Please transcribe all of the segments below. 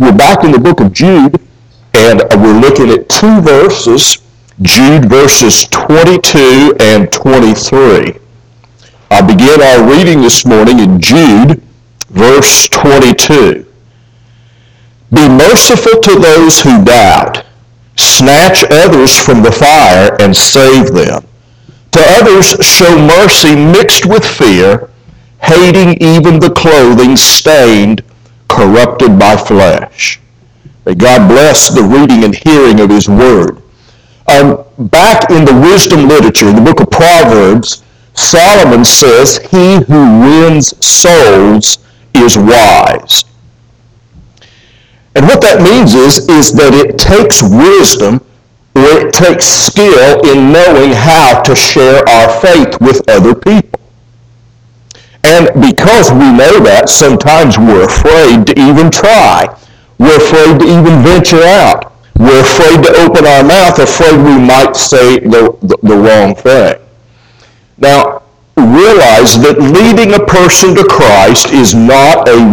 We're back in the book of Jude, and we're looking at two verses, Jude verses 22 and 23. I'll begin our reading this morning in Jude, verse 22. Be merciful to those who doubt. Snatch others from the fire and save them. To others show mercy mixed with fear, hating even the clothing stained, corrupted by flesh. May God bless the reading and hearing of His Word. Back in the wisdom literature, in the book of Proverbs, Solomon says, he who wins souls is wise. And what that means is that it takes wisdom or it takes skill in knowing how to share our faith with other people. And because we know that, sometimes we're afraid to even try. We're afraid to even venture out. We're afraid to open our mouth, afraid we might say the wrong thing. Now, realize that leading a person to Christ is not a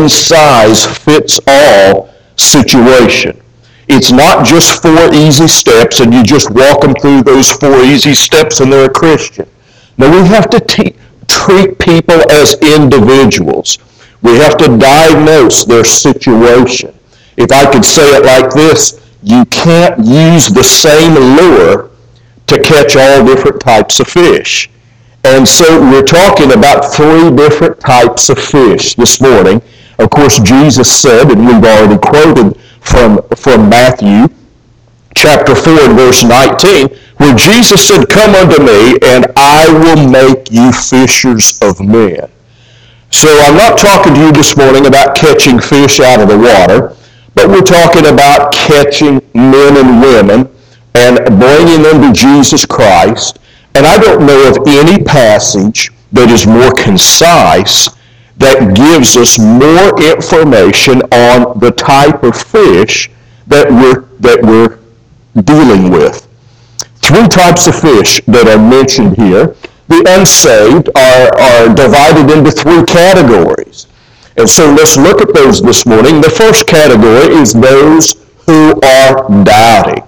one-size-fits-all situation. It's not just 4 easy steps and you just walk them through those 4 easy steps and they're a Christian. No, we have to treat people as individuals. We have to diagnose their situation. If I could say it like this, you can't use the same lure to catch all different types of fish. And so we're talking about 3 different types of fish this morning. Of course, Jesus said, and we've already quoted from Matthew chapter 4 and verse 19, where Jesus said, come unto me, and I will make you fishers of men. So I'm not talking to you this morning about catching fish out of the water, but we're talking about catching men and women and bringing them to Jesus Christ. And I don't know of any passage that is more concise, that gives us more information on the type of fish that we're dealing with. 3 types of fish that are mentioned here. The unsaved are divided into 3 categories. And so let's look at those this morning. The first category is those who are doubting.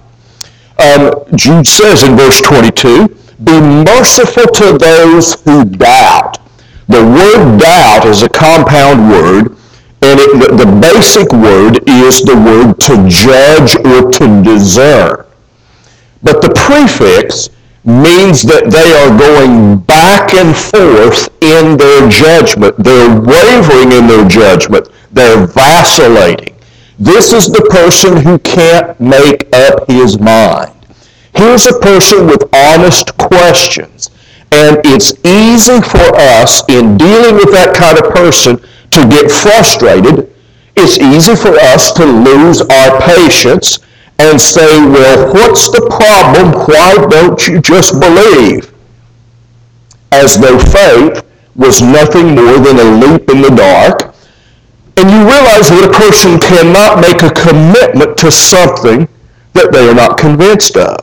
Jude says in verse 22, be merciful to those who doubt. The word doubt is a compound word, and the basic word is the word to judge or to discern. But the prefix means that they are going back and forth in their judgment. They're wavering in their judgment. They're vacillating. This is the person who can't make up his mind. Here's a person with honest questions. And it's easy for us in dealing with that kind of person to get frustrated. It's easy for us to lose our patience and say, well, what's the problem? Why don't you just believe? As though faith was nothing more than a leap in the dark. And you realize that a person cannot make a commitment to something that they are not convinced of.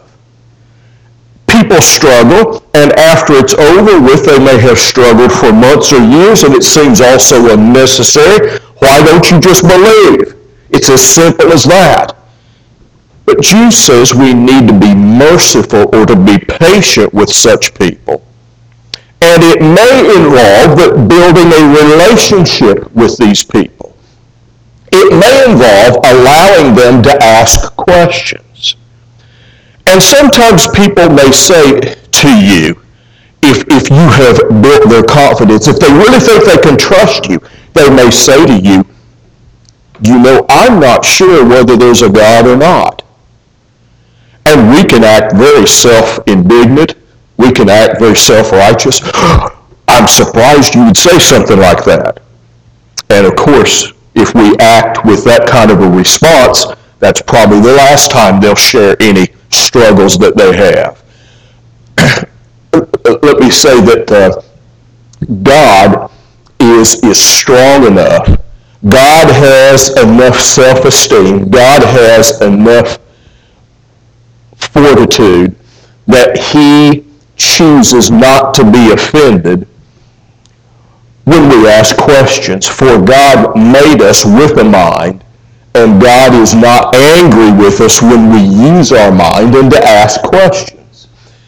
People struggle, and after it's over with, they may have struggled for months or years, and it seems also unnecessary. Why don't you just believe? It's as simple as that. But Jude says we need to be merciful or to be patient with such people. And it may involve building a relationship with these people. It may involve allowing them to ask questions. And sometimes people may say to you, if you have built their confidence, if they really think they can trust you, they may say to you, you know, I'm not sure whether there's a God or not. And we can act very self-indignant. We can act very self-righteous. I'm surprised you would say something like that. And of course, if we act with that kind of a response, that's probably the last time they'll share any struggles that they have. Let me say that God is strong enough. God has enough self-esteem. God has enough fortitude that He chooses not to be offended when we ask questions. For God made us with a mind And God is not angry with us when we use our mind and to ask questions.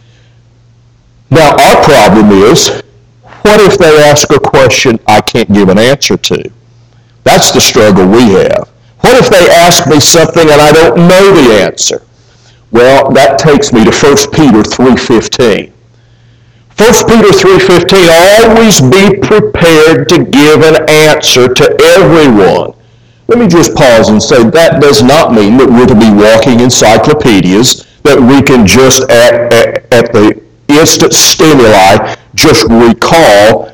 Now, our problem is, what if they ask a question I can't give an answer to? That's the struggle we have. What if they ask me something and I don't know the answer? Well, that takes me to 1 Peter 3:15. 1 Peter 3:15, always be prepared to give an answer to everyone. Let me just pause and say that does not mean that we're to be walking encyclopedias, that we can just at the instant stimuli just recall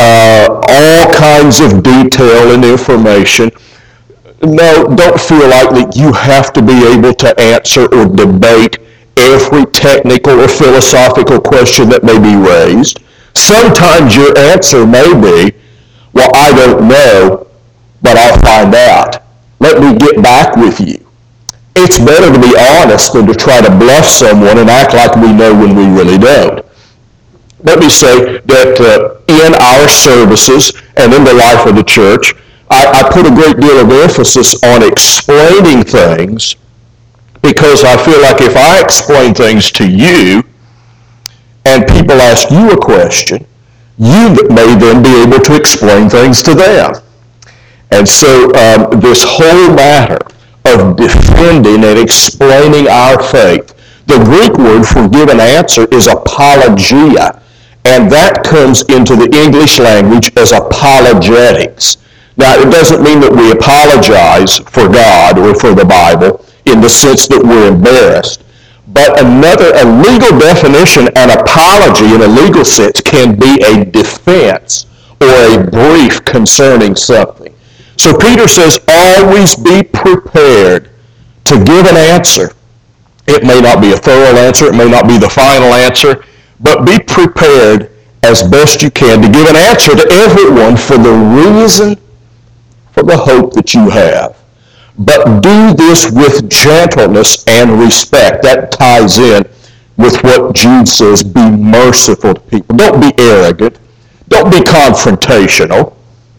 all kinds of detail and information. No, don't feel like that you have to be able to answer or debate every technical or philosophical question that may be raised. Sometimes your answer may be, well, I don't know, but I'll find out. Let me get back with you. It's better to be honest than to try to bluff someone and act like we know when we really don't. Let me say that in our services and in the life of the church, I put a great deal of emphasis on explaining things, because I feel like if I explain things to you and people ask you a question, you may then be able to explain things to them. And so this whole matter of defending and explaining our faith, the Greek word for give an answer is apologia, and that comes into the English language as apologetics. Now, it doesn't mean that we apologize for God or for the Bible in the sense that we're embarrassed. But a legal definition, an apology in a legal sense, can be a defense or a brief concerning something. So Peter says, always be prepared to give an answer. It may not be a thorough answer, it may not be the final answer, but be prepared as best you can to give an answer to everyone for the reason, for the hope that you have. But do this with gentleness and respect. That ties in with what Jude says, be merciful to people. Don't be arrogant. Don't be confrontational.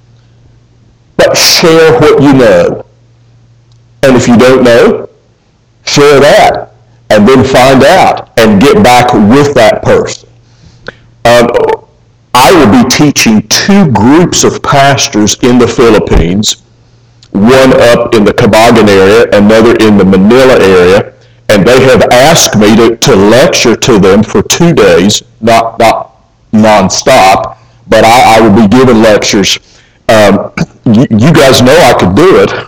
But share what you know. And if you don't know, share that. And then find out and get back with that person. I will be teaching two groups of pastors in the Philippines, one up in the Cabagan area, another in the Manila area, and they have asked me to lecture to them for 2 days, not nonstop, but I will be giving lectures. You guys know I could do it.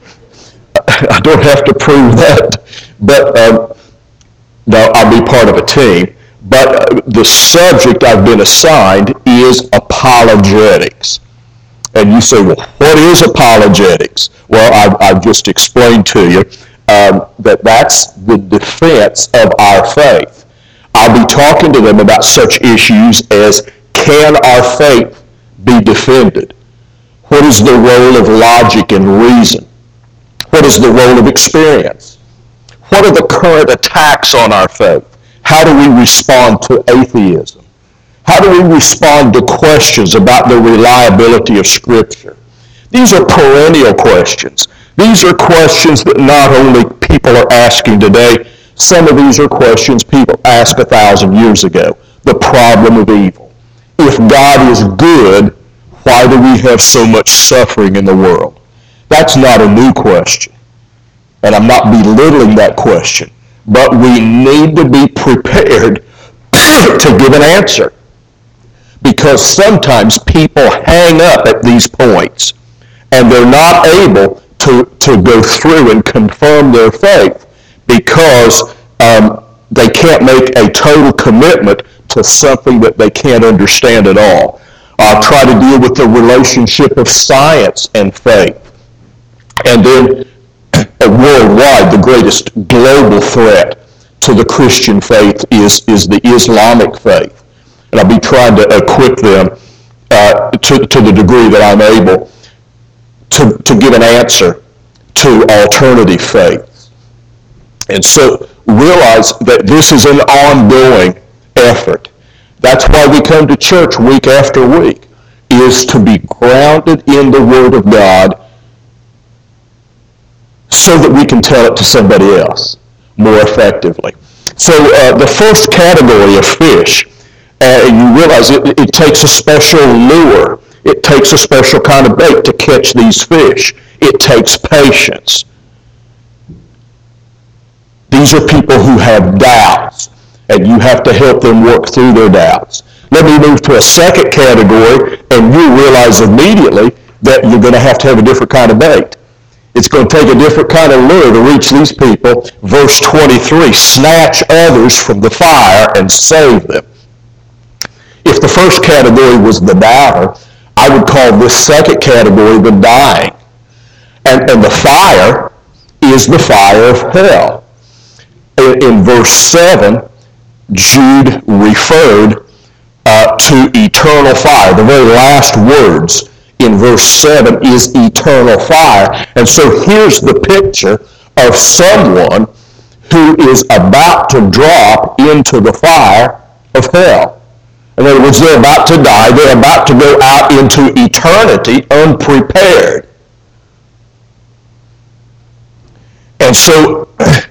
I don't have to prove that, but no, I'll be part of a team. But the subject I've been assigned is apologetics. And you say, well, what is apologetics? Well, I've just explained to you that that's the defense of our faith. I'll be talking to them about such issues as, can our faith be defended? What is the role of logic and reason? What is the role of experience? What are the current attacks on our faith? How do we respond to atheism? How do we respond to questions about the reliability of Scripture? These are perennial questions. These are questions that not only people are asking today, some of these are questions people asked 1,000 years ago. The problem of evil. If God is good, why do we have so much suffering in the world? That's not a new question. And I'm not belittling that question. But we need to be prepared to give an answer. Because sometimes people hang up at these points and they're not able to go through and confirm their faith because they can't make a total commitment to something that they can't understand at all. I'll try to deal with the relationship of science and faith. And then worldwide, the greatest global threat to the Christian faith is the Islamic faith. And I'll be trying to equip them to the degree that I'm able to give an answer to alternative faiths. And so realize that this is an ongoing effort. That's why we come to church week after week, is to be grounded in the Word of God so that we can tell it to somebody else more effectively. So the first category of fish, you realize it takes a special lure. It takes a special kind of bait to catch these fish. It takes patience. These are people who have doubts, and you have to help them work through their doubts. Let me move to a second category, and you realize immediately that you're going to have a different kind of bait. It's going to take a different kind of lure to reach these people. Verse 23, snatch others from the fire and save them. If the first category was the doubter, I would call this second category the dying. And the fire is the fire of hell. In verse 7, Jude referred to eternal fire. The very last words in verse 7 is eternal fire. And so here's the picture of someone who is about to drop into the fire of hell. In other words, they're about to die. They're about to go out into eternity unprepared. And so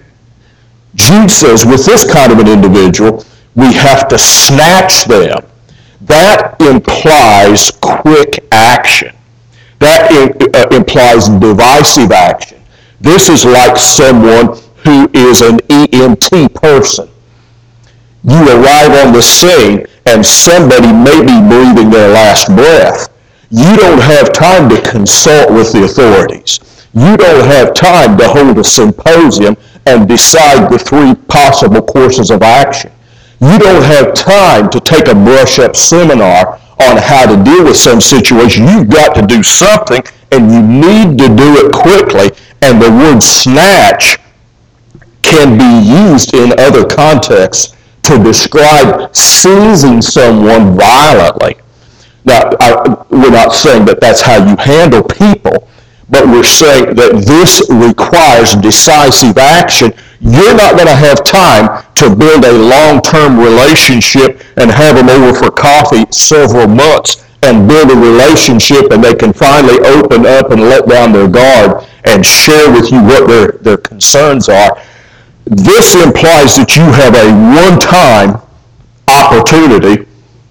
Jude says with this kind of an individual, we have to snatch them. That implies quick action. That implies divisive action. This is like someone who is an EMT person. You arrive on the scene and somebody may be breathing their last breath. You don't have time to consult with the authorities. You don't have time to hold a symposium and decide the 3 possible courses of action. You don't have time to take a brush-up seminar on how to deal with some situation. You've got to do something, and you need to do it quickly. And the word snatch can be used in other contexts to describe seizing someone violently. Now, we're not saying that that's how you handle people, but we're saying that this requires decisive action. You're not going to have time to build a long-term relationship and have them over for coffee several months and build a relationship, and they can finally open up and let down their guard and share with you what their concerns are. This implies that you have a one-time opportunity,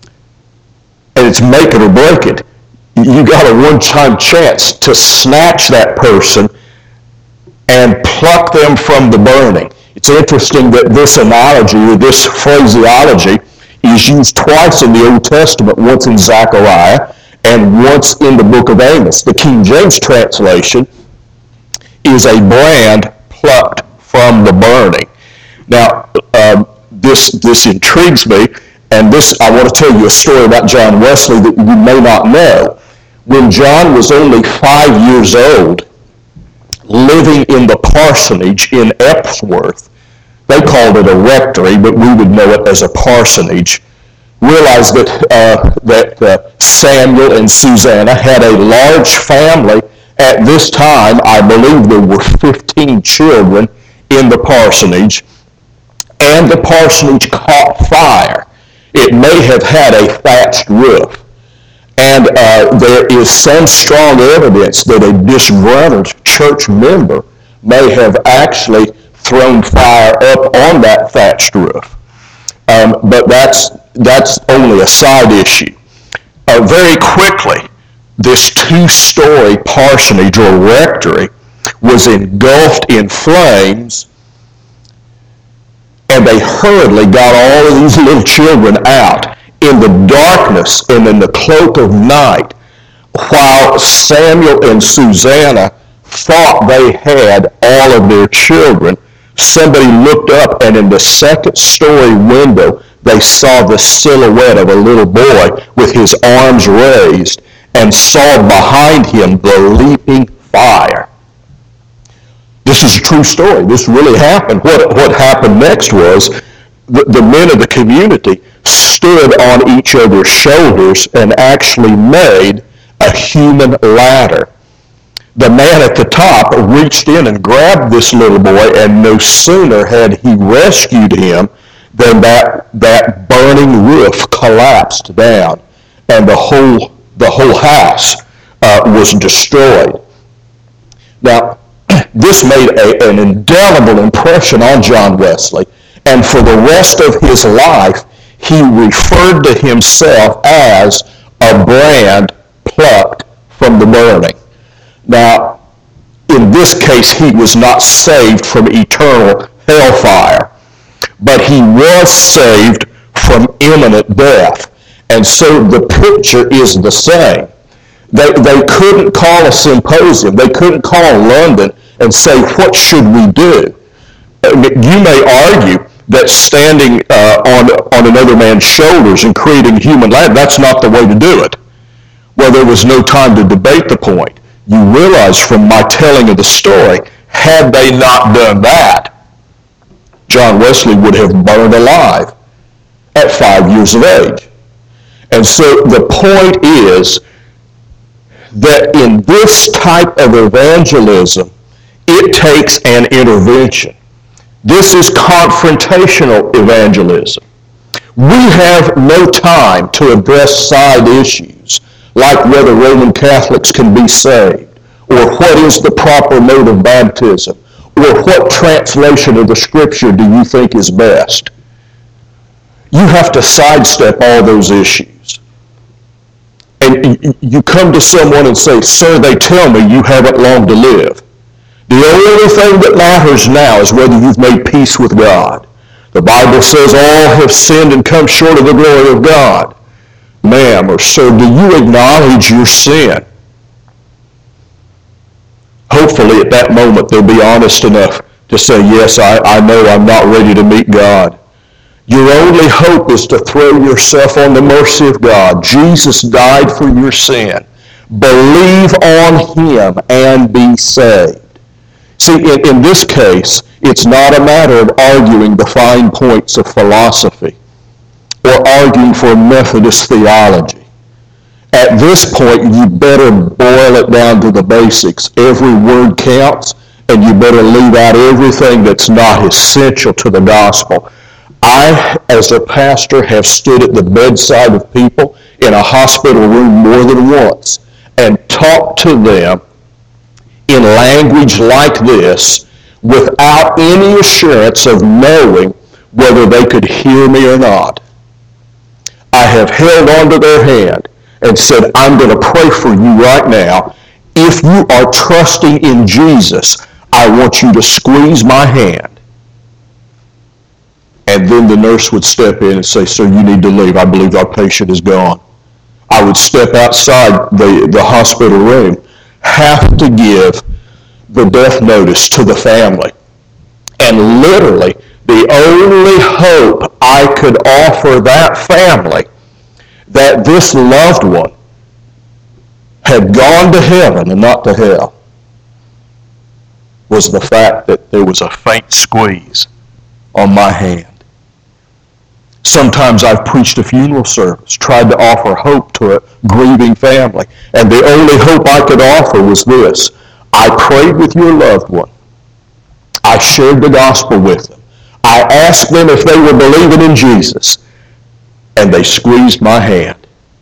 and it's make it or break it. You got a one-time chance to snatch that person and pluck them from the burning. It's interesting that this analogy, or this phraseology, is used twice in the Old Testament, once in Zechariah and once in the book of Amos. The King James translation is a brand plucked from the burning. Now, this intrigues me, and I want to tell you a story about John Wesley that you may not know. When John was only 5 years old, living in the parsonage in Epworth, they called it a rectory, but we would know it as a parsonage, realized that Samuel and Susanna had a large family. At this time, I believe there were 15 children in the parsonage, and the parsonage caught fire. It may have had a thatched roof. And there is some strong evidence that a disgruntled church member may have actually thrown fire up on that thatched roof. But that's only a side issue. Very quickly, this 2-story parsonage or rectory was engulfed in flames, and they hurriedly got all of these little children out in the darkness and in the cloak of night. While Samuel and Susanna thought they had all of their children, somebody looked up, and in the 2nd-story window, they saw the silhouette of a little boy with his arms raised, and saw behind him the leaping fire. This is a true story. This really happened. What happened next was the men of the community stood on each other's shoulders and actually made a human ladder. The man at the top reached in and grabbed this little boy, and no sooner had he rescued him than that burning roof collapsed down, and the whole house was destroyed. Now, This made an indelible impression on John Wesley, and for the rest of his life, he referred to himself as a brand plucked from the burning. Now, in this case, he was not saved from eternal hellfire, but he was saved from imminent death. And so the picture is the same. They couldn't call a symposium. They couldn't call London and say, what should we do? You may argue that standing on another man's shoulders and creating human life, that's not the way to do it. Well, there was no time to debate the point. You realize from my telling of the story, had they not done that, John Wesley would have burned alive at 5 years of age. And so the point is that in this type of evangelism, it takes an intervention. This is confrontational evangelism. We have no time to address side issues like whether Roman Catholics can be saved, or what is the proper mode of baptism, or what translation of the Scripture do you think is best. You have to sidestep all those issues. And you come to someone and say, sir, they tell me you haven't long to live. The only thing that matters now is whether you've made peace with God. The Bible says all have sinned and come short of the glory of God. Ma'am or sir, do you acknowledge your sin? Hopefully at that moment they'll be honest enough to say, yes, I know I'm not ready to meet God. Your only hope is to throw yourself on the mercy of God. Jesus died for your sin. Believe on him and be saved. See, in this case, it's not a matter of arguing the fine points of philosophy or arguing for Methodist theology. At this point, you better boil it down to the basics. Every word counts, and you better leave out everything that's not essential to the gospel. I, as a pastor, have stood at the bedside of people in a hospital room more than once and talked to them in language like this without any assurance of knowing whether they could hear me or not. I have held onto their hand and said, I'm going to pray for you right now. If you are trusting in Jesus, I want you to squeeze my hand. And then the nurse would step in and say, sir, you need to leave. I believe our patient is gone. I would step outside the hospital room, have to give the death notice to the family. And literally, the only hope I could offer that family that this loved one had gone to heaven and not to hell was the fact that there was a faint squeeze on my hand. Sometimes I've preached a funeral service, tried to offer hope to a grieving family, and the only hope I could offer was this. I prayed with your loved one. I shared the gospel with them. I asked them if they were believing in Jesus, and they squeezed my hand.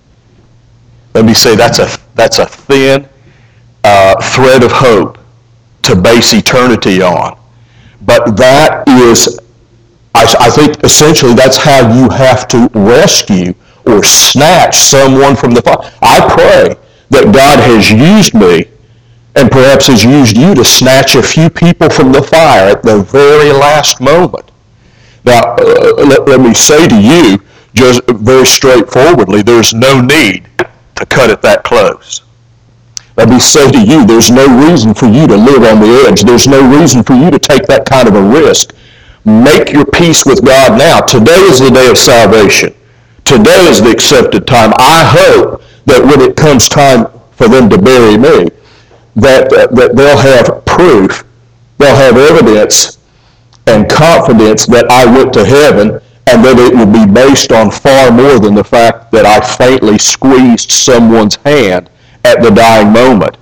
Let me say that's a thin thread of hope to base eternity on. But that is, I think essentially that's how you have to rescue or snatch someone from the fire. I pray that God has used me and perhaps has used you to snatch a few people from the fire at the very last moment. Now, let me say to you, just very straightforwardly, there's no need to cut it that close. Let me say to you, there's no reason for you to live on the edge. There's no reason for you to take that kind of a risk. Make your peace with God now. Today is the day of salvation. Today is the accepted time. I hope that when it comes time for them to bury me, that they'll have proof, they'll have evidence and confidence that I went to heaven, and that it will be based on far more than the fact that I faintly squeezed someone's hand at the dying moment.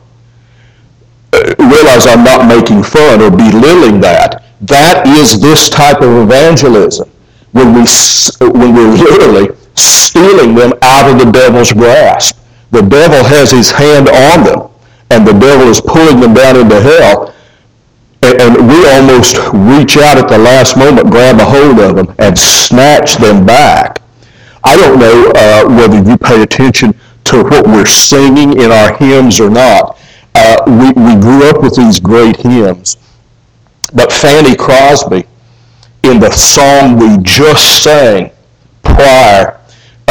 Realize I'm not making fun or belittling that. That is this type of evangelism, when we're literally stealing them out of the devil's grasp. The devil has his hand on them, and the devil is pulling them down into hell. And we almost reach out at the last moment, grab a hold of them, and snatch them back. I don't know whether you pay attention to what we're singing in our hymns or not. We grew up with these great hymns. But Fanny Crosby, in the song we just sang prior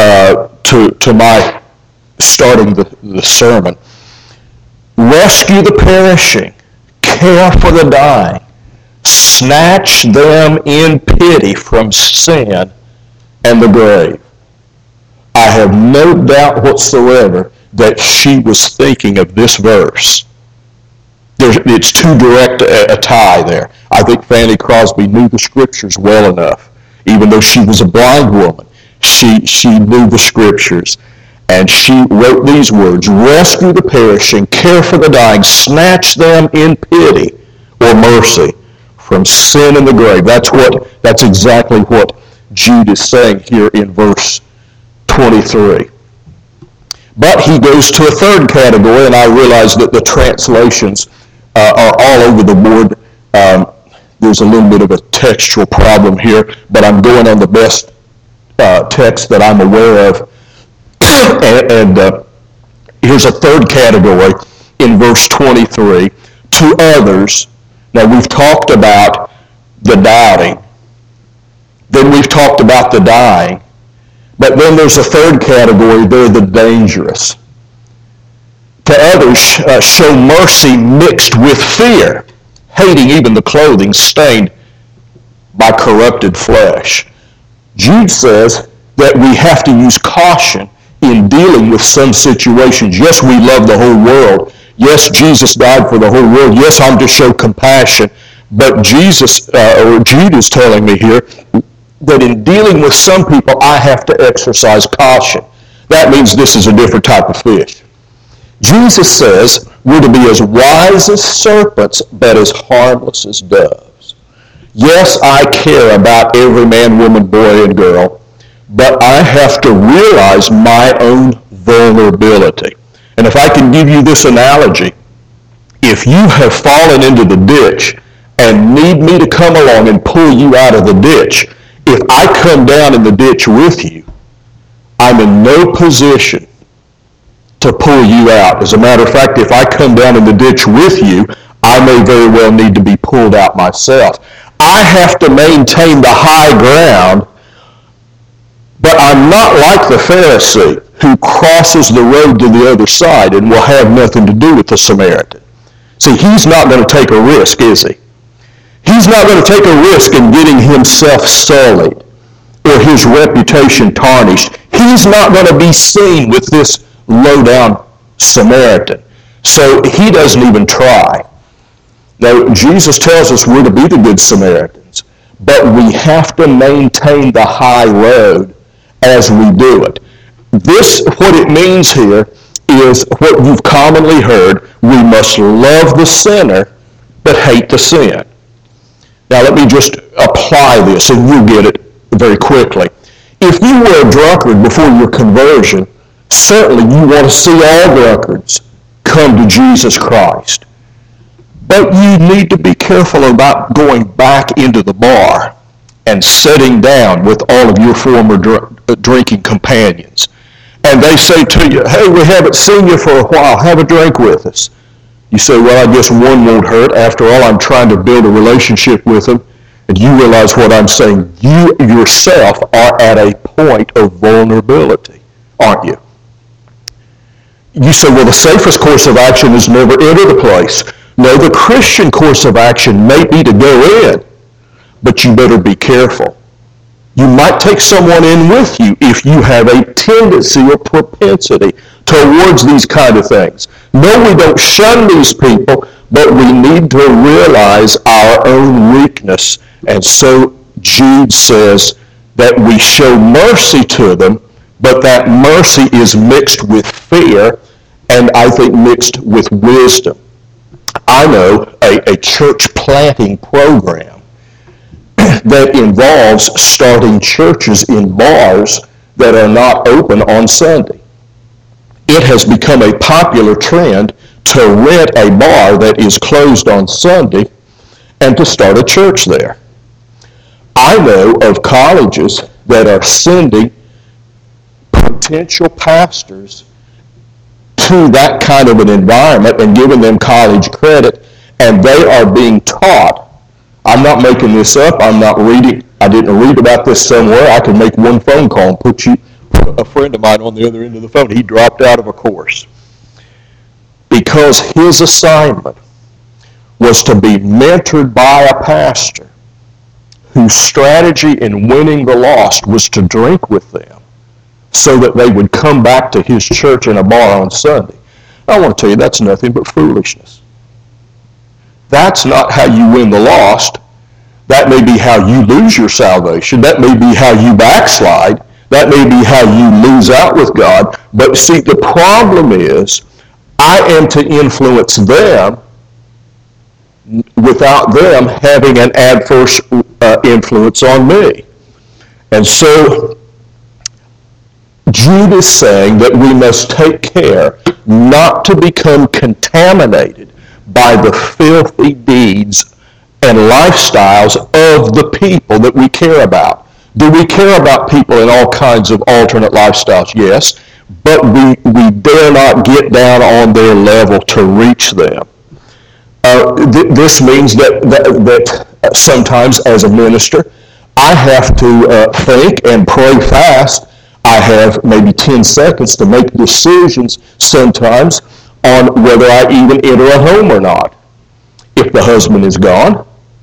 to my starting the sermon, rescue the perishing, care for the dying, snatch them in pity from sin and the grave. I have no doubt whatsoever that she was thinking of this verse. It's too direct a tie there. I think Fanny Crosby knew the scriptures well enough. Even though she was a blind woman, she knew the scriptures. And she wrote these words, rescue the perishing, care for the dying, snatch them in pity or mercy from sin and the grave. That's exactly what Jude is saying here in verse 23. But he goes to a third category, and I realize that the translations are all over the board. There's a little bit of a textual problem here, but I'm going on the best text that I'm aware of. And here's a third category in verse 23. To others, now we've talked about the doubting, then we've talked about the dying, but then there's a third category, they're the dangerous. To others, show mercy mixed with fear, hating even the clothing stained by corrupted flesh. Jude says that we have to use caution in dealing with some situations. Yes, we love the whole world. Yes, Jesus died for the whole world. Yes, I'm to show compassion. But Jude is telling me here that in dealing with some people, I have to exercise caution. That means this is a different type of fish. Jesus says we're to be as wise as serpents, but as harmless as doves. Yes, I care about every man, woman, boy, and girl, but I have to realize my own vulnerability. And if I can give you this analogy, if you have fallen into the ditch and need me to come along and pull you out of the ditch, if I come down in the ditch with you, I'm in no position to pull you out. As a matter of fact, if I come down in the ditch with you, I may very well need to be pulled out myself. I have to maintain the high ground, but I'm not like the Pharisee who crosses the road to the other side and will have nothing to do with the Samaritan. See, he's not going to take a risk, is he? He's not going to take a risk in getting himself sullied or his reputation tarnished. He's not going to be seen with this low-down Samaritan. So he doesn't even try. Now, Jesus tells us we're to be the good Samaritans, but we have to maintain the high road as we do it. This, what it means here, is what you've commonly heard: we must love the sinner, but hate the sin. Now, let me just apply this, and you'll get it very quickly. If you were a drunkard before your conversion, certainly you want to see all drunkards come to Jesus Christ. But you need to be careful about going back into the bar and sitting down with all of your former drinking companions. And they say to you, hey, we haven't seen you for a while, have a drink with us. You say, well, I guess one won't hurt. After all, I'm trying to build a relationship with them. And you realize what I'm saying. You yourself are at a point of vulnerability, aren't you? You say, well, the safest course of action is never enter the place. No, the Christian course of action may be to go in, but you better be careful. You might take someone in with you if you have a tendency or propensity towards these kind of things. No, we don't shun these people, but we need to realize our own weakness. And so Jude says that we show mercy to them, but that mercy is mixed with fear, and I think mixed with wisdom. I know a church planting program that involves starting churches in bars that are not open on Sunday. It has become a popular trend to rent a bar that is closed on Sunday and to start a church there. I know of colleges that are sending potential pastors to that kind of an environment and giving them college credit, and they are being taught. I'm not making this up. I'm not reading. I didn't read about this somewhere. I can make one phone call and put a friend of mine on the other end of the phone. He dropped out of a course because his assignment was to be mentored by a pastor whose strategy in winning the lost was to drink with them so that they would come back to his church in a bar on Sunday. I want to tell you, that's nothing but foolishness. That's not how you win the lost. That may be how you lose your salvation. That may be how you backslide. That may be how you lose out with God. But see, the problem is, I am to influence them without them having an adverse influence on me. And so Jude is saying that we must take care not to become contaminated by the filthy deeds and lifestyles of the people that we care about. Do we care about people in all kinds of alternate lifestyles? Yes, but we dare not get down on their level to reach them. This means that sometimes as a minister, I have to think and pray fast. I have maybe 10 seconds to make decisions sometimes on whether I even enter a home or not. If the husband is gone,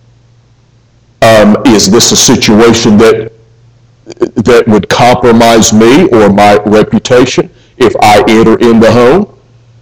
is this a situation that would compromise me or my reputation if I enter in the home?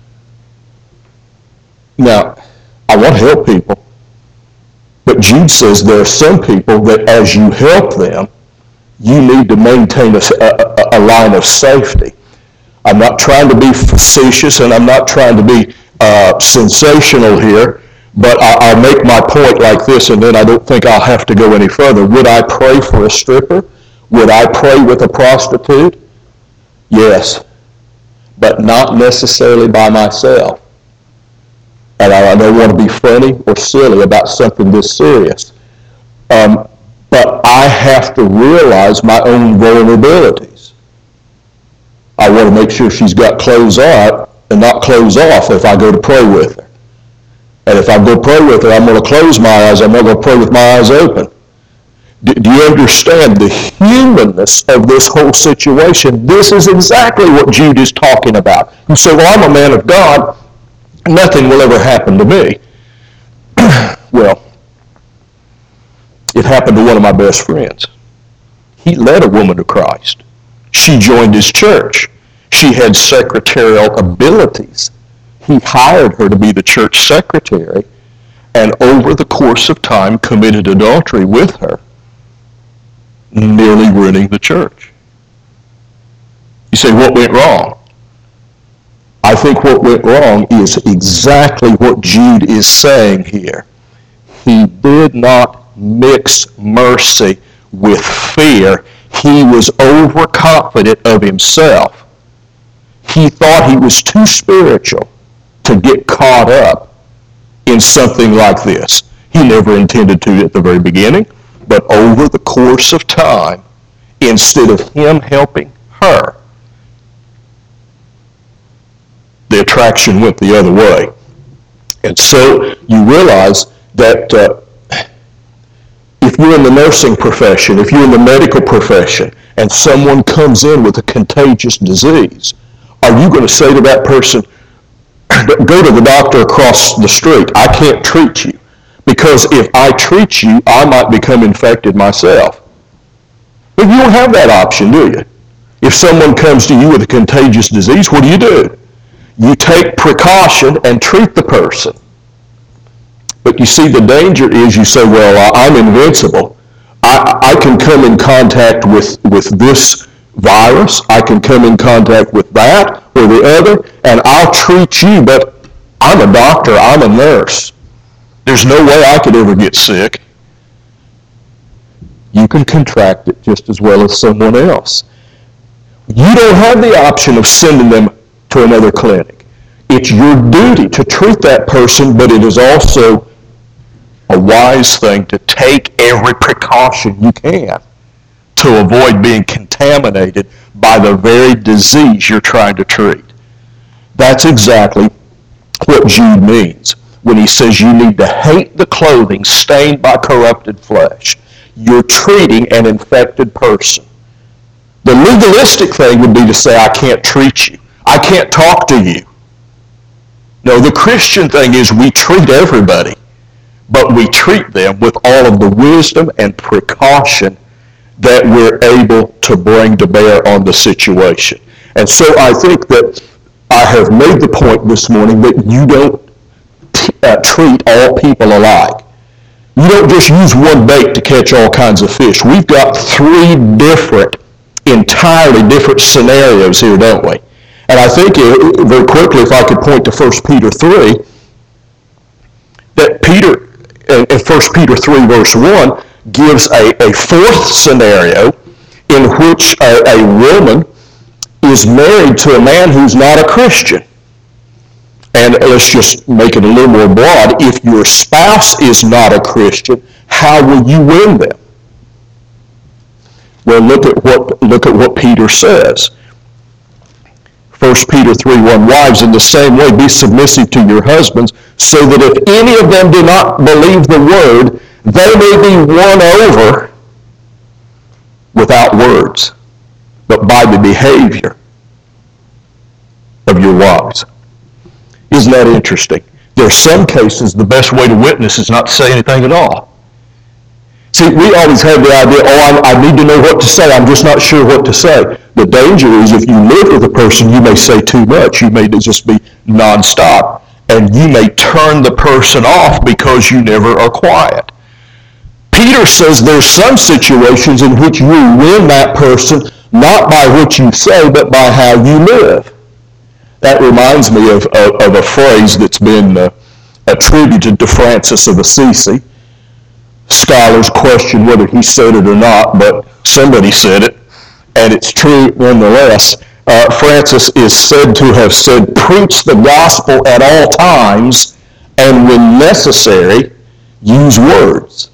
Now, I want to help people, but Jude says there are some people that as you help them, you need to maintain a line of safety. I'm not trying to be facetious and I'm not trying to be sensational here, but I'll make my point like this and then I don't think I'll have to go any further. Would I pray for a stripper? Would I pray with a prostitute? Yes, but not necessarily by myself. And I don't want to be funny or silly about something this serious. But I have to realize my own vulnerabilities. I want to make sure she's got clothes on and not clothes off if I go to pray with her. And if I go pray with her, I'm going to close my eyes. I'm not going to pray with my eyes open. Do you understand the humanness of this whole situation? This is exactly what Jude is talking about. You say, well, I'm a man of God. Nothing will ever happen to me. Well, it happened to one of my best friends. He led a woman to Christ. She joined his church. She had secretarial abilities. He hired her to be the church secretary, and over the course of time committed adultery with her, nearly ruining the church. You say, what went wrong? I think what went wrong is exactly what Jude is saying here. He did not mix mercy with fear. He was overconfident of himself. He thought he was too spiritual to get caught up in something like this. He never intended to at the very beginning, but over the course of time, instead of him helping her, the attraction went the other way. And so you realize that if you're in the nursing profession, if you're in the medical profession, and someone comes in with a contagious disease, are you going to say to that person, go to the doctor across the street, I can't treat you, because if I treat you, I might become infected myself? But you don't have that option, do you? If someone comes to you with a contagious disease, what do? You take precaution and treat the person. But you see, the danger is you say, well, I'm invincible. I can come in contact with this virus. I can come in contact with that or the other, and I'll treat you, but I'm a doctor. I'm a nurse. There's no way I could ever get sick. You can contract it just as well as someone else. You don't have the option of sending them to another clinic. It's your duty to treat that person, but it is also a wise thing to take every precaution you can to avoid being contaminated by the very disease you're trying to treat. That's exactly what Jude means when he says you need to hate the clothing stained by corrupted flesh. You're treating an infected person. The legalistic thing would be to say, I can't treat you. I can't talk to you. No, the Christian thing is we treat everybody, but we treat them with all of the wisdom and precaution that we're able to bring to bear on the situation. And so I think that I have made the point this morning that you don't treat all people alike. You don't just use one bait to catch all kinds of fish. We've got three entirely different scenarios here, don't we? And I think very quickly, if I could point to 1 Peter 3, that Peter, in 1 Peter 3 verse 1, gives a fourth scenario in which a woman is married to a man who's not a Christian. And let's just make it a little more broad. If your spouse is not a Christian, how will you win them? Well, look at what Peter says. 1 Peter 3:1, wives, in the same way be submissive to your husbands, so that if any of them do not believe the word, they may be won over without words, but by the behavior of your wives. Isn't that interesting? There are some cases the best way to witness is not to say anything at all. See, we always have the idea, I need to know what to say. I'm just not sure what to say. The danger is if you live with a person, you may say too much. You may just be nonstop. And you may turn the person off because you never are quiet. Peter says there's some situations in which you win that person not by what you say, but by how you live. That reminds me of a phrase that's been attributed to Francis of Assisi. Scholars question whether he said it or not, but somebody said it, and it's true nonetheless. Francis is said to have said, preach the gospel at all times, and when necessary, use words.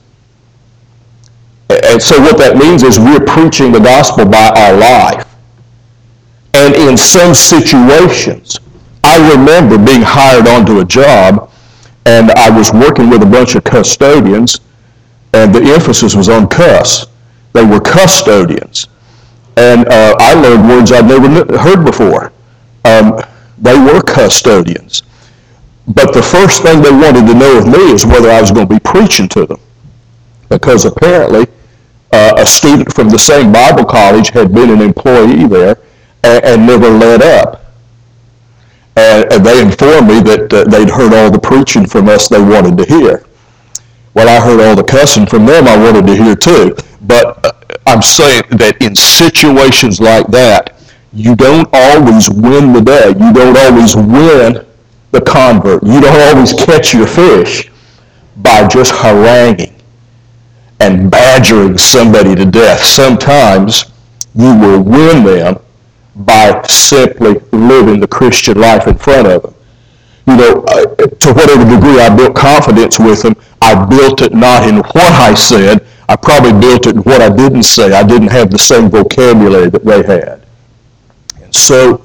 And so what that means is we're preaching the gospel by our life. And in some situations, I remember being hired onto a job, and I was working with a bunch of custodians, and the emphasis was on cuss. They were custodians. And I learned words I'd never heard before. They were custodians. But the first thing they wanted to know of me is whether I was going to be preaching to them. Because apparently a student from the same Bible college had been an employee there and never let up. And they informed me that they'd heard all the preaching from us they wanted to hear. Well, I heard all the cussing from them I wanted to hear too. But I'm saying that in situations like that, you don't always win the day. You don't always win the convert. You don't always catch your fish by just haranguing and badgering somebody to death. Sometimes you will win them by simply living the Christian life in front of them. You know, to whatever degree I built confidence with them, I built it not in what I said. I probably built it in what I didn't say. I didn't have the same vocabulary that they had. And so,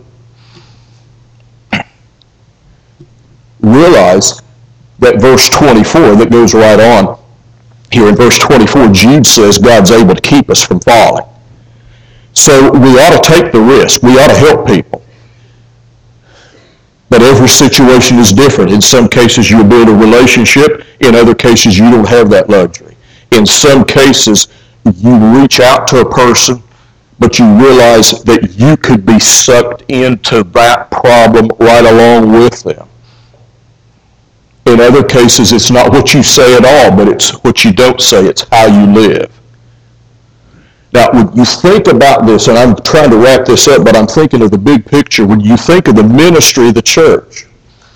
realize that verse 24 that goes right on here in verse 24, Jude says God's able to keep us from falling. So we ought to take the risk. We ought to help people. But every situation is different. In some cases you build a relationship. In other cases you don't have that luxury. In some cases you reach out to a person, but you realize that you could be sucked into that problem right along with them. In other cases it's not what you say at all, but it's what you don't say. It's how you live. Now, when you think about this, and I'm trying to wrap this up, but I'm thinking of the big picture. When you think of the ministry of the church,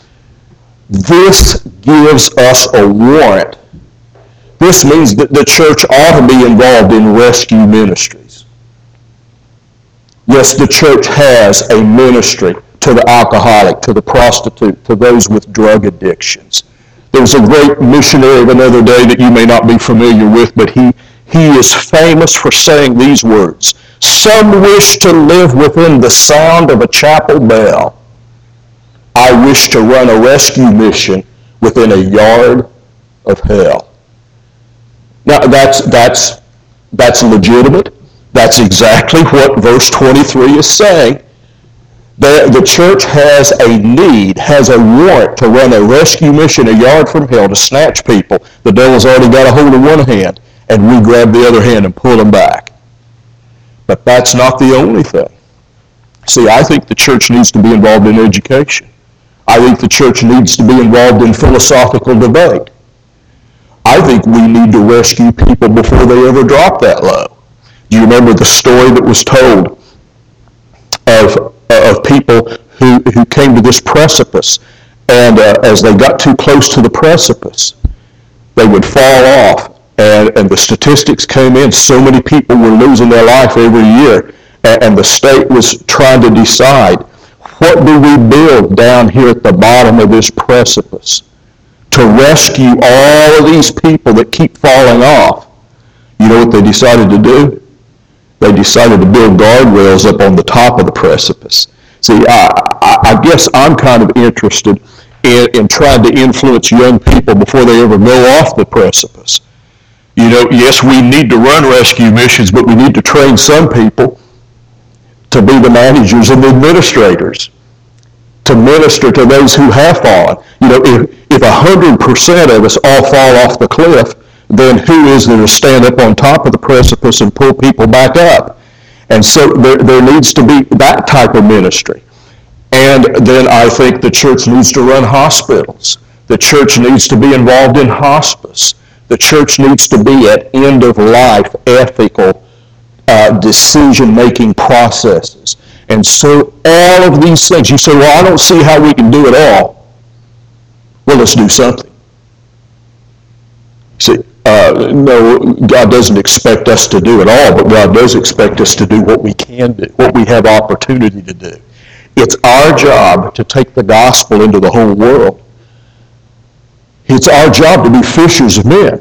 this gives us a warrant. This means that the church ought to be involved in rescue ministries. Yes, the church has a ministry to the alcoholic, to the prostitute, to those with drug addictions, There was a great missionary of another day that you may not be familiar with, but he is famous for saying these words: "Some wish to live within the sound of a chapel bell. I wish to run a rescue mission within a yard of hell." Now that's legitimate. That's exactly what verse 23 is saying. The church has a need, has a warrant to run a rescue mission a yard from hell to snatch people. The devil's already got a hold of one hand, and we grab the other hand and pull them back. But that's not the only thing. See, I think the church needs to be involved in education. I think the church needs to be involved in philosophical debate. I think we need to rescue people before they ever drop that low. Do you remember the story that was told of people who came to this precipice, and as they got too close to the precipice, they would fall off, and the statistics came in. So many people were losing their life every year, and the state was trying to decide, what do we build down here at the bottom of this precipice to rescue all of these people that keep falling off? You know what they decided to do? They decided to build guardrails up on the top of the precipice. See, I guess I'm kind of interested in trying to influence young people before they ever go off the precipice. You know, yes, we need to run rescue missions, but we need to train some people to be the managers and the administrators, to minister to those who have fallen. You know, if 100% of us all fall off the cliff, then who is there to stand up on top of the precipice and pull people back up? And so there needs to be that type of ministry. And then I think the church needs to run hospitals. The church needs to be involved in hospice. The church needs to be at end-of-life ethical decision-making processes. And so all of these things, you say, well, I don't see how we can do it all. Well, let's do something. See, no, God doesn't expect us to do it all, but God does expect us to do what we can do, what we have opportunity to do. It's our job to take the gospel into the whole world. It's our job to be fishers of men.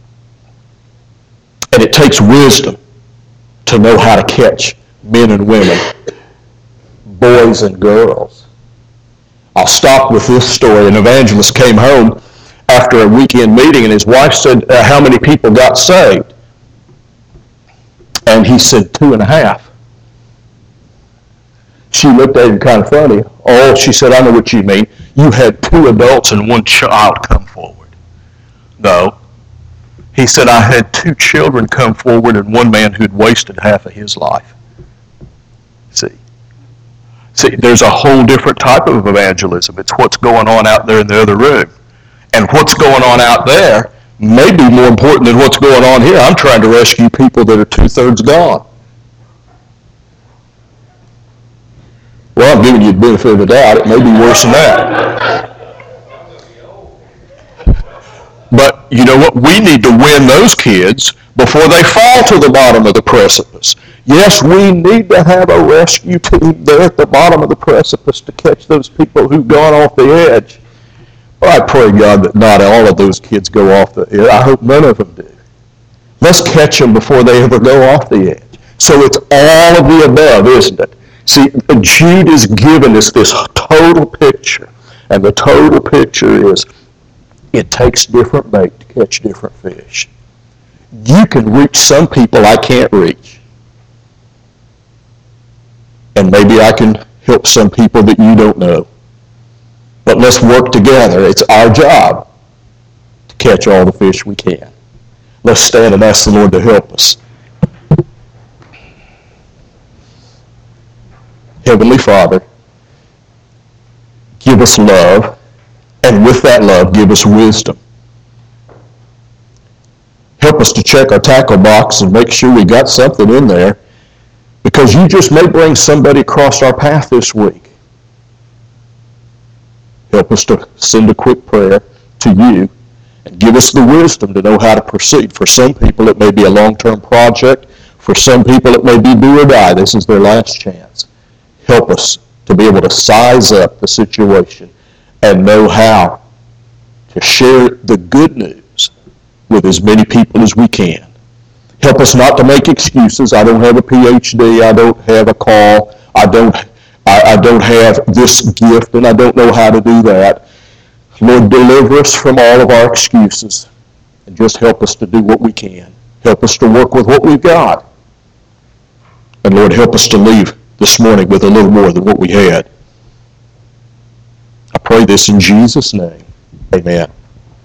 And it takes wisdom to know how to catch men and women, boys and girls. I'll stop with this story. An evangelist came home after a weekend meeting, and his wife said, how many people got saved? And he said, 2.5. She looked at him kind of funny. Oh, she said, I know what you mean. You had 2 adults and 1 child come forward. No. He said, I had 2 children come forward and 1 man who'd wasted half of his life. See, there's a whole different type of evangelism. It's what's going on out there in the other room. And what's going on out there may be more important than what's going on here. I'm trying to rescue people that are 2/3 gone. Well, I'm giving you the benefit of the doubt. It may be worse than that. But you know what? We need to win those kids before they fall to the bottom of the precipice. Yes, we need to have a rescue team there at the bottom of the precipice to catch those people who've gone off the edge. Well, I pray, God, that not all of those kids go off the edge. I hope none of them do. Let's catch them before they ever go off the edge. So it's all of the above, isn't it? See, Jude is giving us this total picture. And the total picture is, it takes different bait to catch different fish. You can reach some people I can't reach. And maybe I can help some people that you don't know. But let's work together. It's our job to catch all the fish we can. Let's stand and ask the Lord to help us. Heavenly Father, give us love, and with that love, give us wisdom. Help us to check our tackle box and make sure we got something in there, because you just may bring somebody across our path this week. Help us to send a quick prayer to you and give us the wisdom to know how to proceed. For some people, it may be a long-term project. For some people, it may be do or die. This is their last chance. Help us to be able to size up the situation and know how to share the good news with as many people as we can. Help us not to make excuses. I don't have a PhD. I don't have a call. I don't have this gift, and I don't know how to do that. Lord, deliver us from all of our excuses, and just help us to do what we can. Help us to work with what we've got. And Lord, help us to leave this morning with a little more than what we had. I pray this in Jesus' name. Amen.